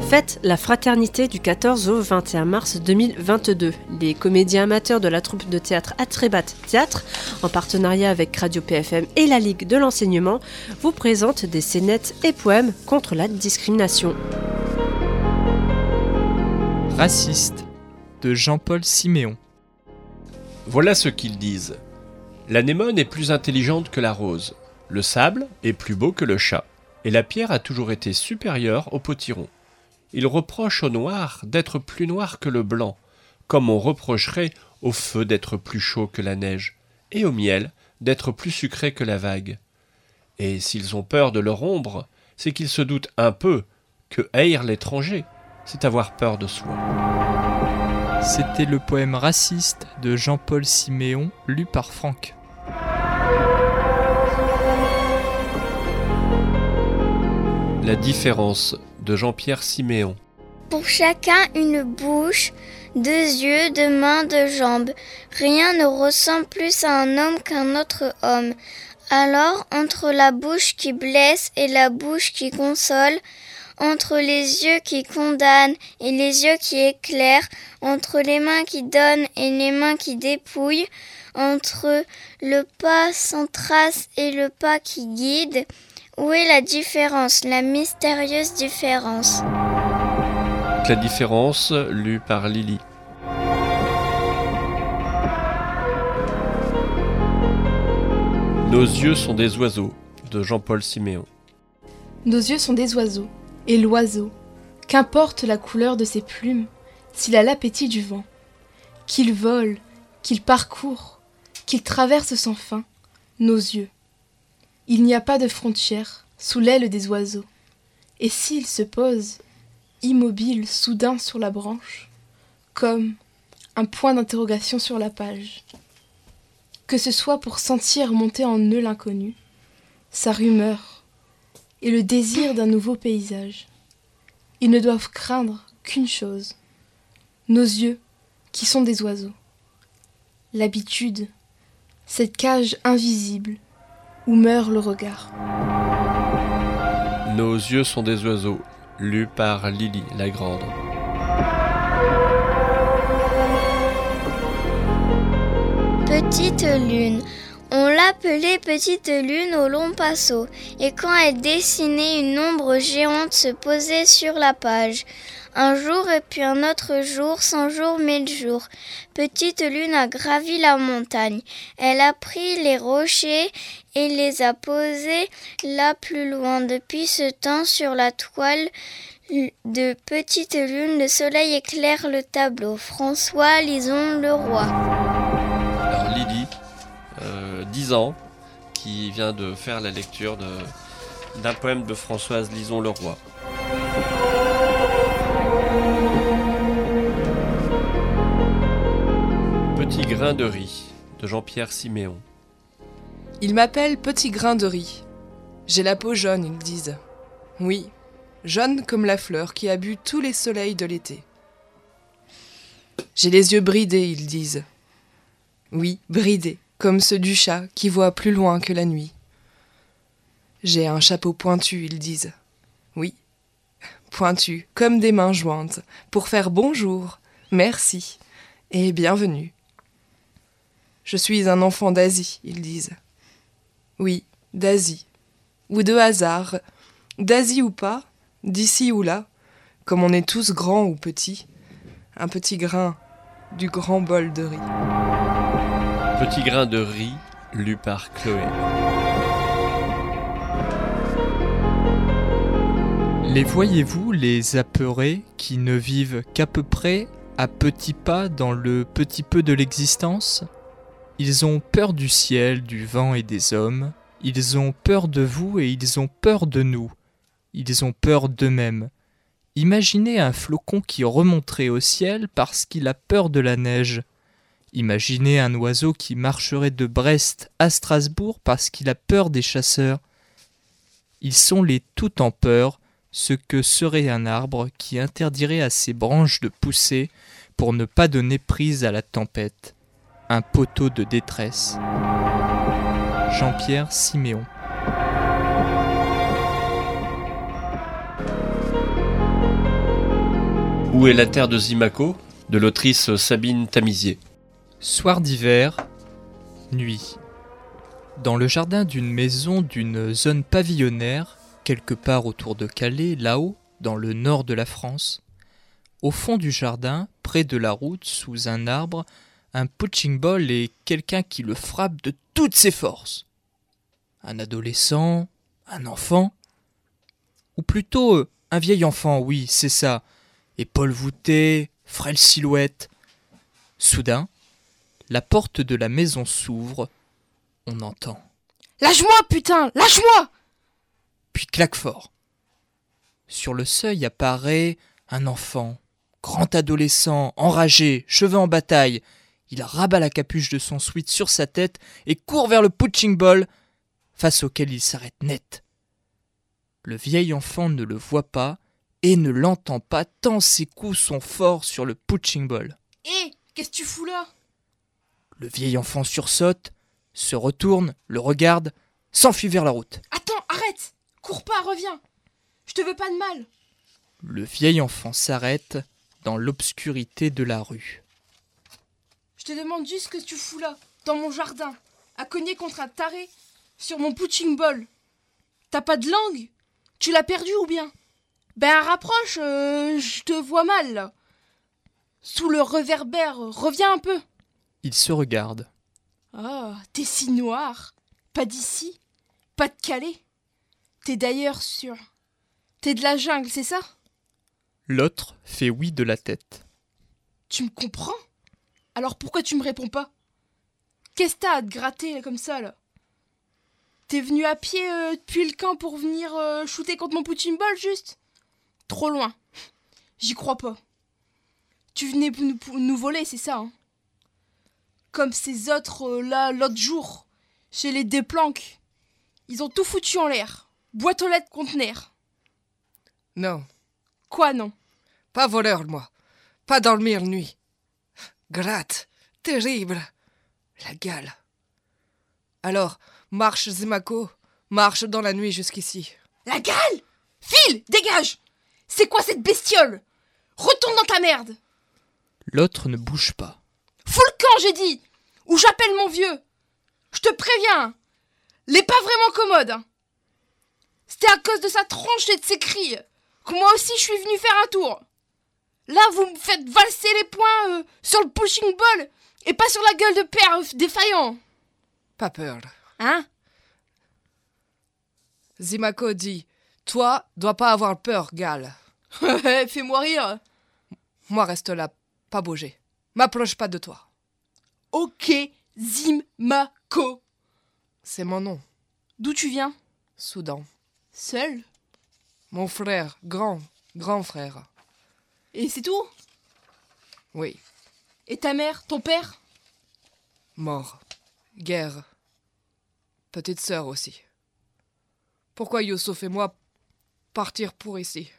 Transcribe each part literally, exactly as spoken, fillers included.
Fête la fraternité du quatorze au vingt et un mars deux mille vingt-deux. Les comédiens amateurs de la troupe de théâtre Atrébat Théâtre, en partenariat avec Radio P F M et la Ligue de l'enseignement, vous présentent des scénettes et poèmes contre la discrimination. Raciste de Jean-Paul Siméon. Voilà ce qu'ils disent. L'anémone est plus intelligente que la rose, le sable est plus beau que le chat, et la pierre a toujours été supérieure au potiron. Ils reprochent au noir d'être plus noir que le blanc, comme on reprocherait au feu d'être plus chaud que la neige, et au miel d'être plus sucré que la vague. Et s'ils ont peur de leur ombre, c'est qu'ils se doutent un peu que haïr l'étranger, c'est avoir peur de soi. C'était le poème Raciste de Jean-Paul Siméon, lu par Franck. La différence de Jean-Pierre Siméon. Pour chacun une bouche, deux yeux, deux mains, deux jambes. Rien ne ressemble plus à un homme qu'un autre homme. Alors, entre la bouche qui blesse et la bouche qui console, entre les yeux qui condamnent et les yeux qui éclairent, entre les mains qui donnent et les mains qui dépouillent, entre le pas sans trace et le pas qui guide, où est la différence, la mystérieuse différence? La différence, lue par Lily. Nos yeux sont des oiseaux, de Jean-Paul Siméon. Nos yeux sont des oiseaux, et l'oiseau, qu'importe la couleur de ses plumes, s'il a l'appétit du vent, qu'il vole, qu'il parcourt, qu'il traverse sans fin, nos yeux. Il n'y a pas de frontière sous l'aile des oiseaux, et s'il se pose, immobile soudain sur la branche, comme un point d'interrogation sur la page, que ce soit pour sentir monter en eux l'inconnu, sa rumeur et le désir d'un nouveau paysage, ils ne doivent craindre qu'une chose, nos yeux qui sont des oiseaux, l'habitude, cette cage invisible où meurt le regard. Nos yeux sont des oiseaux, lu par Lily la Grande. Petite lune. On l'appelait Petite Lune au long passeau, et quand elle dessinait, une ombre géante se posait sur la page. Un jour et puis un autre jour, cent jours, mille jours. Petite Lune a gravi la montagne. Elle a pris les rochers et les a posés là plus loin. Depuis ce temps, sur la toile de Petite Lune, le soleil éclaire le tableau. François Lison Leroy. Alors Lily, euh, dix ans, qui vient de faire la lecture de, d'un poème de Françoise Lison Leroy. Petit grain de riz, de Jean-Pierre Siméon. Ils m'appellent Petit grain de riz. J'ai la peau jaune, ils disent. Oui, jaune comme la fleur qui a bu tous les soleils de l'été. J'ai les yeux bridés, ils disent. Oui, bridés, comme ceux du chat qui voit plus loin que la nuit. J'ai un chapeau pointu, ils disent. Oui, pointu, comme des mains jointes, pour faire bonjour, merci et bienvenue. Je suis un enfant d'Asie, ils disent. Oui, d'Asie, ou de hasard, d'Asie ou pas, d'ici ou là, comme on est tous grands ou petits, un petit grain du grand bol de riz. Petit grain de riz, lu par Chloé. Les voyez-vous, les apeurés, qui ne vivent qu'à peu près, à petits pas dans le petit peu de l'existence ? Ils ont peur du ciel, du vent et des hommes. Ils ont peur de vous et ils ont peur de nous. Ils ont peur d'eux-mêmes. Imaginez un flocon qui remonterait au ciel parce qu'il a peur de la neige. Imaginez un oiseau qui marcherait de Brest à Strasbourg parce qu'il a peur des chasseurs. Ils sont les tout en peur, ce que serait un arbre qui interdirait à ses branches de pousser pour ne pas donner prise à la tempête. Un poteau de détresse. Jean-Pierre Siméon. Où est la terre de Zimaco de l'autrice Sabine Tamizier. Soir d'hiver, nuit. Dans le jardin d'une maison d'une zone pavillonnaire, quelque part autour de Calais, là-haut, dans le nord de la France, au fond du jardin, près de la route, sous un arbre, un punching ball et quelqu'un qui le frappe de toutes ses forces. Un adolescent, un enfant, ou plutôt euh, un vieil enfant, oui, c'est ça, épaules voûtées, frêle silhouette. Soudain, la porte de la maison s'ouvre, on entend. Lâche-moi, putain, lâche-moi! Puis claque fort. Sur le seuil apparaît un enfant, grand adolescent, enragé, cheveux en bataille. Il rabat la capuche de son sweat sur sa tête et court vers le punching ball, face auquel il s'arrête net. Le vieil enfant ne le voit pas et ne l'entend pas tant ses coups sont forts sur le punching ball. Hé, hey, qu'est-ce que tu fous là? Le vieil enfant sursaute, se retourne, le regarde, s'enfuit vers la route. Attends, arrête! Cours pas, reviens! Je te veux pas de mal! Le vieil enfant s'arrête dans l'obscurité de la rue. Je te demande juste ce que tu fous là, dans mon jardin, à cogner contre un taré sur mon punching ball. T'as pas de langue? Tu l'as perdu ou bien? Ben rapproche, euh, je te vois mal là. Sous le réverbère, reviens un peu. Il se regarde. Ah, t'es si noir. Pas d'ici, pas de Calais. T'es d'ailleurs sur... T'es de la jungle, c'est ça? L'autre fait oui de la tête. Tu me comprends? Alors pourquoi tu me réponds pas? Qu'est-ce que t'as à te gratter comme ça là? T'es venu à pied euh, depuis le camp pour venir euh, shooter contre mon punching ball juste? Trop loin. J'y crois pas. Tu venais pour nous, pour nous voler, c'est ça, hein? Comme ces autres euh, là l'autre jour, chez les Desplanques. Ils ont tout foutu en l'air. Boîte aux lettres conteneur. Non, Quoi non? pas voleur, moi. Pas dormir nuit. Gratte, terrible. La gale. Alors, marche Zimaco, marche dans la nuit jusqu'ici. La gale! File! Dégage! C'est quoi cette bestiole? Retourne dans ta merde! L'autre ne bouge pas. Fous le camp, j'ai dit! Ou j'appelle mon vieux! Je te préviens! L'est pas vraiment commode! Hein. C'était à cause de sa tronche et de ses cris que moi aussi je suis venu faire un tour. Là, vous me faites valser les poings euh, sur le punching ball et pas sur la gueule de père euh, défaillant. Pas peur. Hein? Zimaco dit, toi, dois pas avoir peur, gale. Fais-moi rire. Moi, reste là, pas bouger. M'approche pas de toi. Ok, Zimaco. C'est mon nom. D'où tu viens? Soudan. Seul? Mon frère, grand, grand frère. Et c'est tout? Oui, Et ta mère, ton père? mort. Guerre. Petite sœur aussi. Pourquoi Youssouf et moi partir pour ici?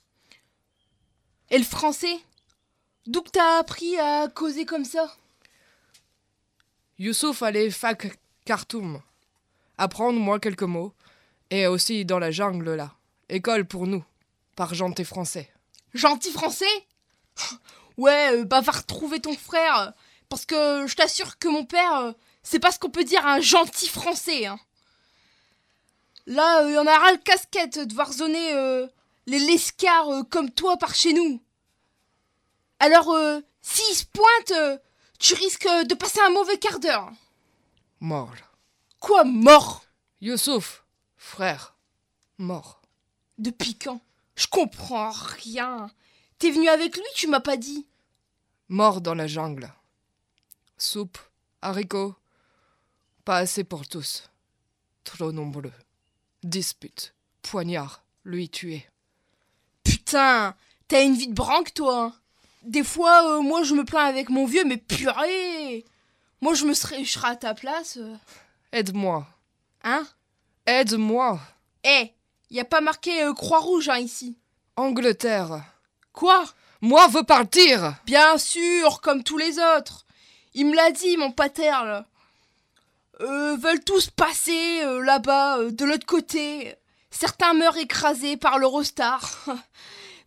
Et le français? D'où que t'as appris à causer comme ça? Youssouf allait fac Khartoum. Apprendre moi quelques mots. Et aussi dans la jungle là. École pour nous. Par gentil français. Gentil français? Ouais, euh, bah va retrouver ton frère. Parce que je t'assure que mon père, euh, c'est pas ce qu'on peut dire un gentil français. Hein. Là, il euh, y en a ras le casquette de voir zoner euh, les lescars euh, comme toi par chez nous. Alors, euh, s'il se pointe, euh, tu risques de passer un mauvais quart d'heure. Mort. Quoi, mort? Youssouf, frère, mort. Depuis quand? Je comprends rien. T'es venu avec lui, tu m'as pas dit. Mort dans la jungle. Soupe, haricots, pas assez pour tous. Trop nombreux. Dispute, poignard, lui tué. Putain, t'as une vie de branque, toi. Des fois, euh, moi, je me plains avec mon vieux, mais purée. Moi, je me serais, je serais à ta place. euh. Aide-moi. Hein? Aide-moi. Eh, y a pas marqué euh, Croix-Rouge, hein, ici. Angleterre. Quoi? Moi veux partir. Bien sûr, comme tous les autres. Il me l'a dit, mon pater, là. Euh, veulent tous passer euh, là-bas, euh, de l'autre côté. Certains meurent écrasés par l'Eurostar.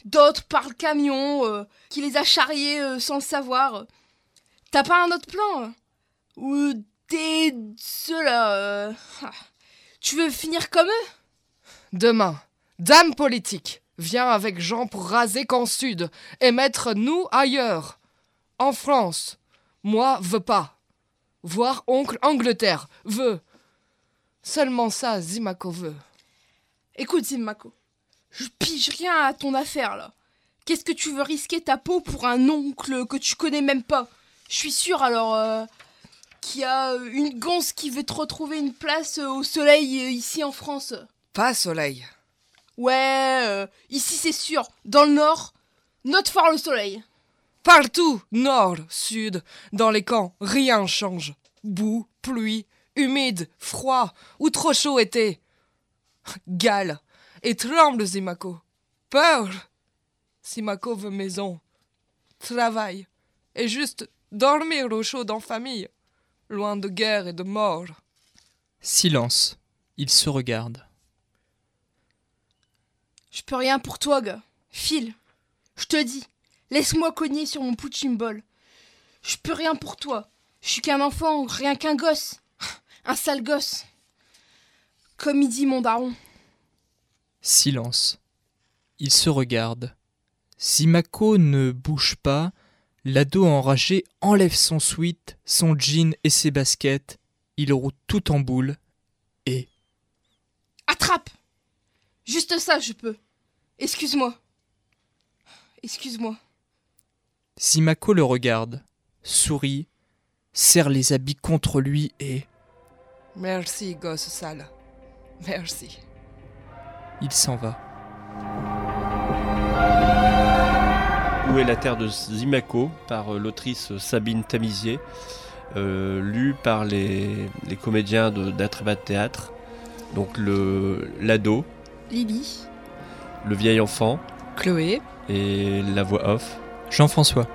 d'autres par le camion, euh, qui les a charriés euh, sans le savoir. T'as pas un autre plan euh Ou t'es ceux-là euh... Tu veux finir comme eux? Demain, dame politique, viens avec Jean pour raser qu'en sud et mettre nous ailleurs. En France, moi veux pas. Voir oncle Angleterre, veut. Seulement ça, Zimako veut. Écoute, Zimako, je pige rien à ton affaire, là. Qu'est-ce que tu veux risquer ta peau pour un oncle que tu connais même pas? Je suis sûre, alors, euh, qu'il y a une gonze qui veut te retrouver une place au soleil euh, ici en France. Pas soleil. Ouais, euh, ici c'est sûr. Dans le nord, note fort le soleil. Partout, nord, sud, dans les camps, rien change. Boue, pluie, humide, froid, ou trop chaud été. Gale, et tremble Zimako. Peur. Zimako veut maison, travail, et juste dormir au chaud en famille, loin de guerre et de mort. Silence. Ils se regardent. Je peux rien pour toi, gars. File. Je te dis. Laisse-moi cogner sur mon punching ball. Je peux rien pour toi. Je suis qu'un enfant, rien qu'un gosse. Un sale gosse. Comme il dit mon daron. Silence. Ils se regardent. Zimako ne bouge pas. L'ado enragé enlève son sweat, son jean et ses baskets. Il roule tout en boule. Et... Attrape! Juste ça, je peux. Excuse-moi. Excuse-moi. Zimako le regarde, sourit, serre les habits contre lui et... Merci, gosse sale. Merci. Il s'en va. Où est la terre de Zimako par euh, l'autrice Sabine Tamizier, euh, lu par les, les comédiens de, d'Atrébat Théâtre. Donc le, l'ado, Lily. le vieil enfant Chloé. et la voix off. Jean-François.